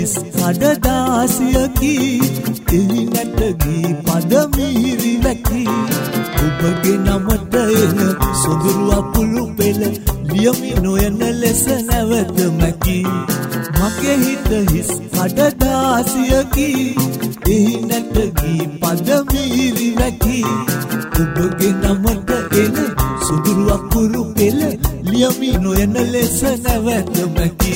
හිස් කඩදාසියකි එහි නැටගී පදමිහිරි වැකි ඔබගේ නමට එන සොඳුරු අපුළු පෙළ ලියමි නොයන ලෙස නැවත මැකි මගේ හිත හිස් කඩදාසියකි එහි නැටගී පදමිහිරි වැකි ඔබගේ නමට එන සොඳුරු අපුළු පෙළ ලියමි නොයන ලෙස නැවත මැකි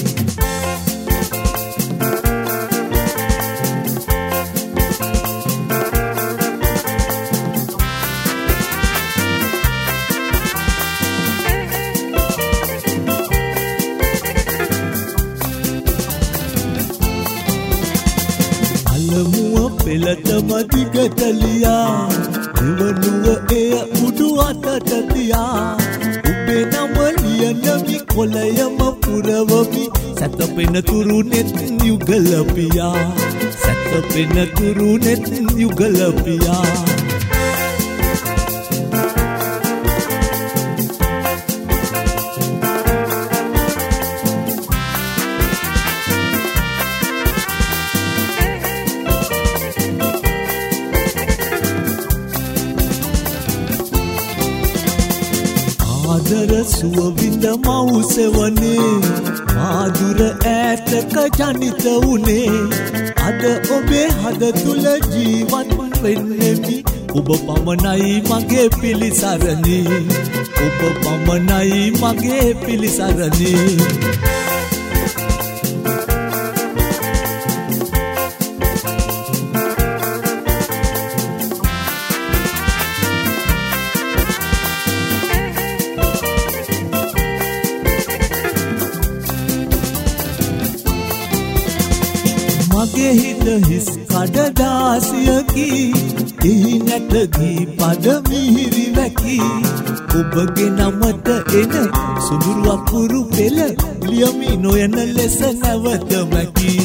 පෙළටම දිගට ලියා දෙවනුව එය උඩු අතට තියා ඔබේ නම ලියනමි කොළයම පුරවමි සැතපෙන තුරු නෙත් යුගල පියා සැතපෙන තුරු නෙත් යුගල පියා ආදර සුවවිඳ මවුසෙවනේ මාදුර ඈතක ජනිත වුණේ අද ඔබේ හද තුල ජීවත් වෙන්නෙමි ඔබ පමණයි මගේ පිළිසරණේ ඔබ පමණයි මගේ පිළිසරණේ මගේ හිත හිස් කඩදාසියකි එහි නැටගී පදමිහිරි වැකි ඔබගේ නමට එන සොඳුරු අපුරු පෙළ ලියමි නොයන ලෙස නැවත මැකි